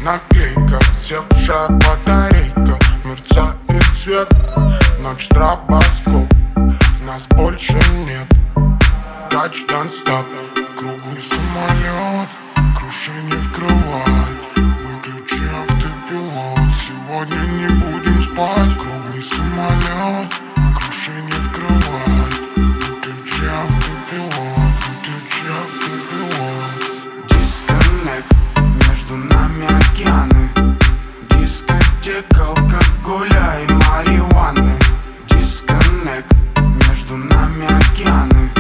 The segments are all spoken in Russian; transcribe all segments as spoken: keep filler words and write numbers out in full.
наклейка, севшая батарейка, мерцает свет, ночь стробоскоп, нас больше нет. Touch don't stop, круглый самолет, крушение в кровать, выключи автопилот, сегодня не будем спать. Круглый самолет, крушение в кровать, выключи автопилот, выключи автопилот. Дисконнект, между нами океаны, дискотека алкоголя и марихуаны. Дисконнект, между нами океаны,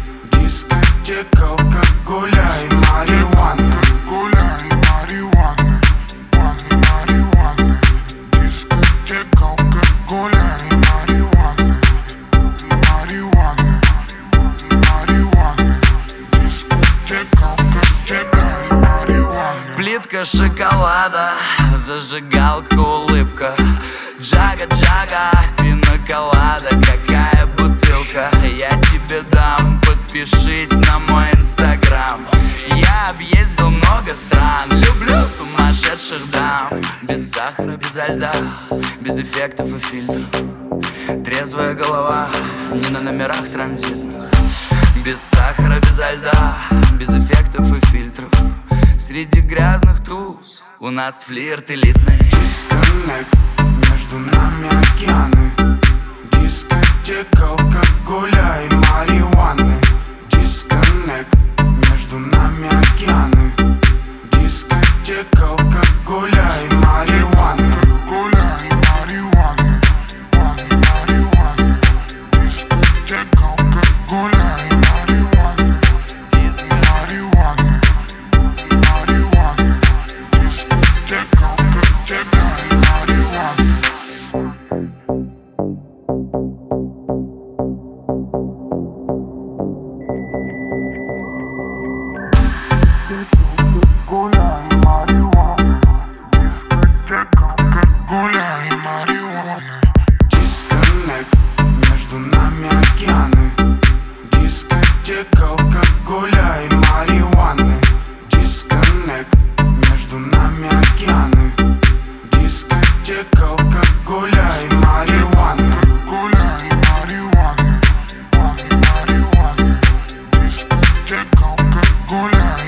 дискотека алкоголя и марихуаны. Алкоголя и марихуаны, ванны марихуаны. Дискотека алкоголя и марихуаны, и марихуаны, и марихуаны. Дискотека алкоголя и марихуаны. Плитка шоколада, зажигалка, улыбка, джага-джага, пина-колада, какая бутылка. Я тебе дам, подпишись на мой инстаграм. Я объездил много стран, люблю сумасшедших дам. Без сахара, без льда, без эффектов и фильтров. Трезвая голова, не на номерах транзитных. Без сахара, без льда, без эффектов и фильтров. Среди грязных туз у нас флирт элитный. Дисконнект, между нами океаны, дискотека алкоголя и марихуаны. Дисконнект, между нами океаны, дискотека алкоголя и марихуаны. Алкоголя и марихуаны, ванны марихуаны. Дискотека алкоголя и марихуаны, Диско. марихуаны, и марихуаны. Дискотека алкоголя и марихуаны. Алкоголя и марихуаны, дискотека алкоголя и марихуаны. Дисконнект, между нами океаны, дискотека алкоголя и марихуаны. Дисконнект, между нами океаны, дискотека алкоголя и марихуаны. Алкоголя и марихуаны, ванны марихуаны. Дискотека алкоголя